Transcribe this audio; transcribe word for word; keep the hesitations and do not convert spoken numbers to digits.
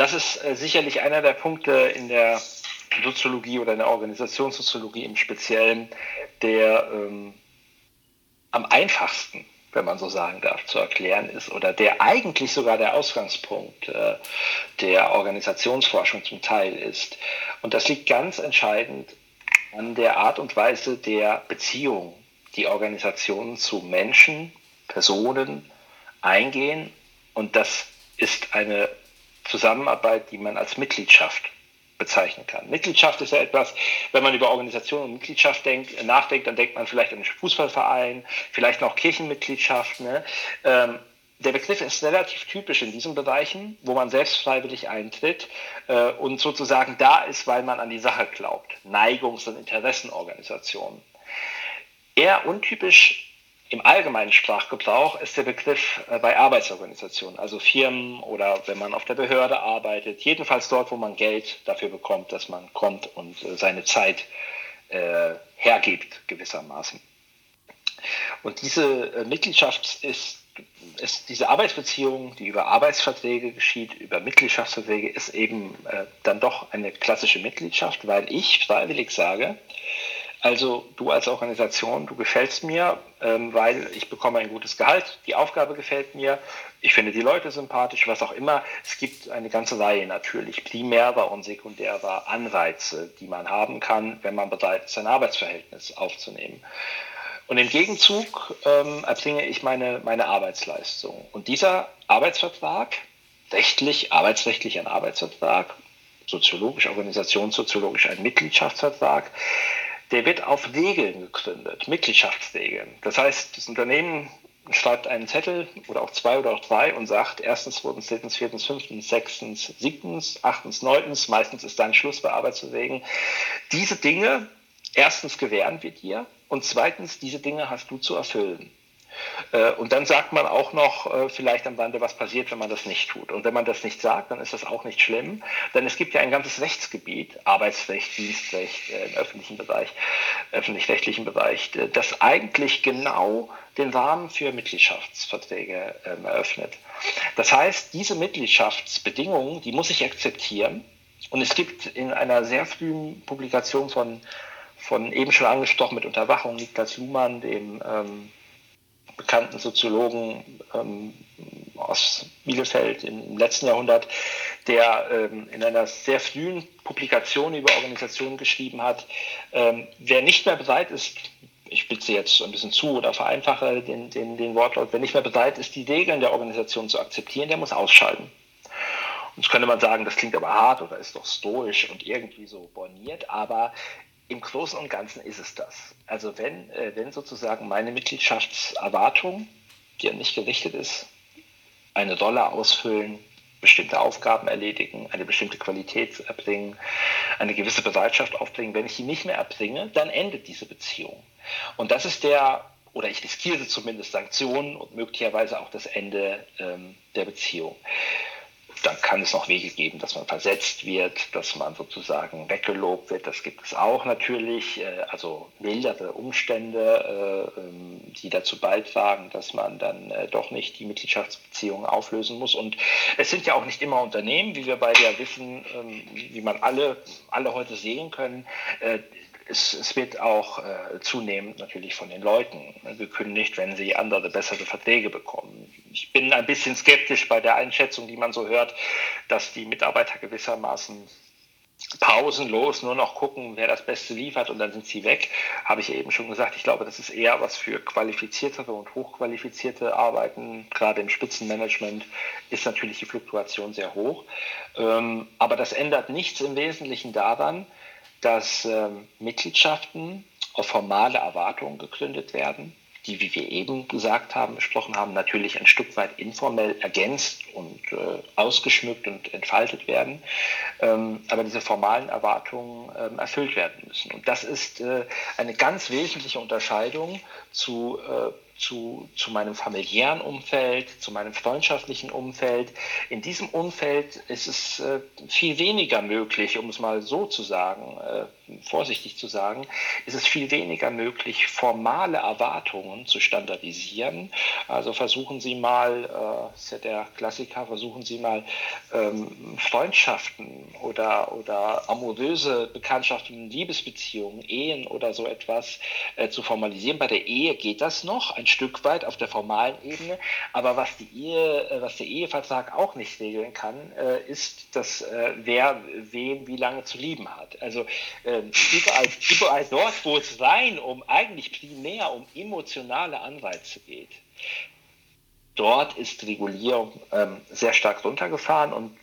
das ist äh, sicherlich einer der Punkte in der Soziologie oder in der Organisationssoziologie im Speziellen, der ähm, am einfachsten, wenn man so sagen darf, zu erklären ist oder der eigentlich sogar der Ausgangspunkt äh, der Organisationsforschung zum Teil ist. Und das liegt ganz entscheidend an der Art und Weise der Beziehung, die Organisationen zu Menschen, Personen eingehen. Und das ist eine Zusammenarbeit, die man als Mitgliedschaft bezeichnen kann. Mitgliedschaft ist ja etwas, wenn man über Organisation und Mitgliedschaft denkt, nachdenkt, dann denkt man vielleicht an einen Fußballverein, vielleicht noch Kirchenmitgliedschaft. Ne? Ähm, der Begriff ist relativ typisch in diesen Bereichen, wo man selbst freiwillig eintritt äh, und sozusagen da ist, weil man an die Sache glaubt. Neigungs- und Interessenorganisationen. Eher untypisch im allgemeinen Sprachgebrauch ist der Begriff äh, bei Arbeitsorganisationen, also Firmen oder wenn man auf der Behörde arbeitet, jedenfalls dort, wo man Geld dafür bekommt, dass man kommt und äh, seine Zeit äh, hergibt gewissermaßen. Und diese äh, Mitgliedschaft ist, ist, diese Arbeitsbeziehung, die über Arbeitsverträge geschieht, über Mitgliedschaftsverträge, ist eben äh, dann doch eine klassische Mitgliedschaft, weil ich freiwillig sage, also du als Organisation, du gefällst mir, ähm, weil ich bekomme ein gutes Gehalt, die Aufgabe gefällt mir, ich finde die Leute sympathisch, was auch immer. Es gibt eine ganze Reihe natürlich primärer und sekundärer Anreize, die man haben kann, wenn man bereit ist, ein Arbeitsverhältnis aufzunehmen. Und im Gegenzug ähm, erbringe ich meine, meine Arbeitsleistung. Und dieser Arbeitsvertrag, rechtlich, arbeitsrechtlich ein Arbeitsvertrag, soziologisch, organisationssoziologisch ein Mitgliedschaftsvertrag, der wird auf Regeln gegründet, Mitgliedschaftsregeln. Das heißt, das Unternehmen schreibt einen Zettel oder auch zwei oder auch drei und sagt erstens, zweitens, drittens, viertens, fünftens, sechstens, siebtens, achtens, neuntens, meistens ist dann Schluss bei Arbeitsverträgen. Diese Dinge, erstens gewähren wir dir und zweitens, diese Dinge hast du zu erfüllen. Und dann sagt man auch noch vielleicht am Rande, was passiert, wenn man das nicht tut. Und wenn man das nicht sagt, dann ist das auch nicht schlimm, denn es gibt ja ein ganzes Rechtsgebiet, Arbeitsrecht, Dienstrecht im öffentlichen Bereich, öffentlich-rechtlichen Bereich, das eigentlich genau den Rahmen für Mitgliedschaftsverträge eröffnet. Das heißt, diese Mitgliedschaftsbedingungen, die muss ich akzeptieren. Und es gibt in einer sehr frühen Publikation von, von eben schon angesprochen mit Unterwachung, Niklas Luhmann, dem ähm, bekannten Soziologen ähm, aus Bielefeld im letzten Jahrhundert, der ähm, in einer sehr frühen Publikation über Organisationen geschrieben hat, ähm, wer nicht mehr bereit ist, ich spitze jetzt ein bisschen zu oder vereinfache den, den, den Wortlaut, wer nicht mehr bereit ist, die Regeln der Organisation zu akzeptieren, der muss ausscheiden. Und jetzt könnte man sagen, das klingt aber hart oder ist doch stoisch und irgendwie so borniert, aber im Großen und Ganzen ist es das. Also wenn, äh, wenn sozusagen meine Mitgliedschaftserwartung, die an mich gerichtet ist, eine Rolle ausfüllen, bestimmte Aufgaben erledigen, eine bestimmte Qualität erbringen, eine gewisse Bereitschaft aufbringen, wenn ich die nicht mehr erbringe, dann endet diese Beziehung. Und das ist der, oder ich riskiere zumindest Sanktionen und möglicherweise auch das Ende ähm, der Beziehung. Dann kann es noch Wege geben, dass man versetzt wird, dass man sozusagen weggelobt wird. Das gibt es auch natürlich, also mildere Umstände, die dazu beitragen, dass man dann doch nicht die Mitgliedschaftsbeziehungen auflösen muss. Und es sind ja auch nicht immer Unternehmen, wie wir beide ja wissen, wie man alle, alle heute sehen können. Es, es wird auch äh, zunehmend natürlich von den Leuten gekündigt, wenn sie andere, bessere Verträge bekommen. Ich bin ein bisschen skeptisch bei der Einschätzung, die man so hört, dass die Mitarbeiter gewissermaßen pausenlos nur noch gucken, wer das Beste liefert und dann sind sie weg. Habe ich ja eben schon gesagt, ich glaube, das ist eher was für qualifiziertere und hochqualifizierte Arbeiten. Gerade im Spitzenmanagement ist natürlich die Fluktuation sehr hoch. Ähm, aber das ändert nichts im Wesentlichen daran, dass ähm, Mitgliedschaften auf formale Erwartungen gegründet werden, die, wie wir eben gesagt haben, besprochen haben, natürlich ein Stück weit informell ergänzt und äh, ausgeschmückt und entfaltet werden, ähm, aber diese formalen Erwartungen ähm, erfüllt werden müssen. Und das ist äh, eine ganz wesentliche Unterscheidung zu äh, zu, zu meinem familiären Umfeld, zu meinem freundschaftlichen Umfeld. In diesem Umfeld ist es äh, viel weniger möglich, um es mal so zu sagen, äh, vorsichtig zu sagen, ist es viel weniger möglich, formale Erwartungen zu standardisieren. Also versuchen Sie mal, äh, ist ja der Klassiker, versuchen Sie mal ähm, Freundschaften oder, oder amoröse Bekanntschaften, Liebesbeziehungen, Ehen oder so etwas äh, zu formalisieren. Bei der Ehe geht das noch ein Stück weit auf der formalen Ebene, aber was die Ehe, äh, was der Ehevertrag auch nicht regeln kann, äh, ist, dass äh, wer wen wie lange zu lieben hat. Also äh, überall, überall dort, wo es rein um eigentlich primär um emotionale Anreize geht, dort ist Regulierung ähm, sehr stark runtergefahren und